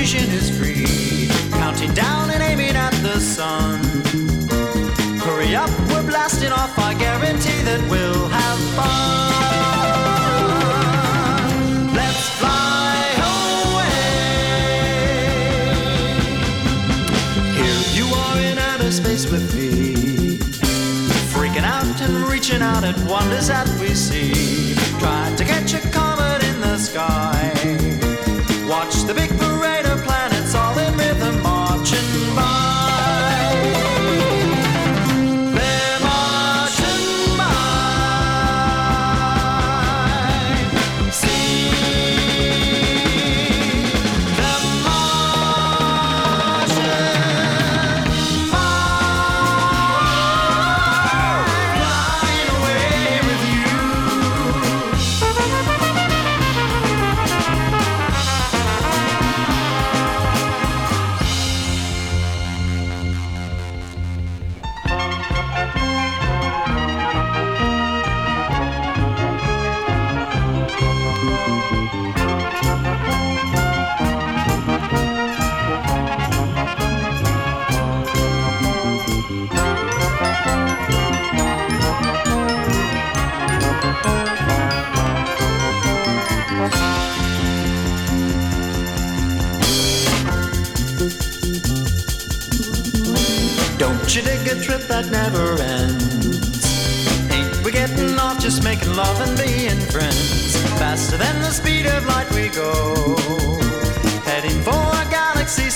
vision is free, counting down and aiming at the sun. Hurry up, we're blasting off, I guarantee that we'll have fun. Let's fly away. Here you are in outer space with me, freaking out and reaching out at wonders that we see. Try to catch a comet in the sky, watch the big parade of planets all in rhythm marching by. They're marching by. See them marching by. Flying away with you. Don't you dig a trip that never ends? Ain't we getting off just making love and being friends? Faster than the speed of light we go, heading for a galaxy